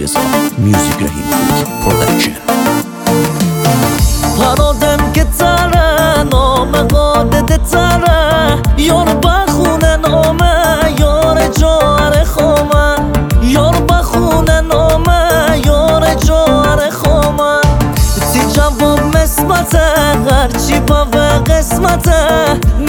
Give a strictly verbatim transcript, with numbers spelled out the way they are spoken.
علیرضا میوزیک رحیم پور پروداکشن. پرادم که تره نام قادت تره یار بخونه نامه یار جار خومه یار بخونه نامه یار جار خومه تی جواب مسمته هرچی با قسمته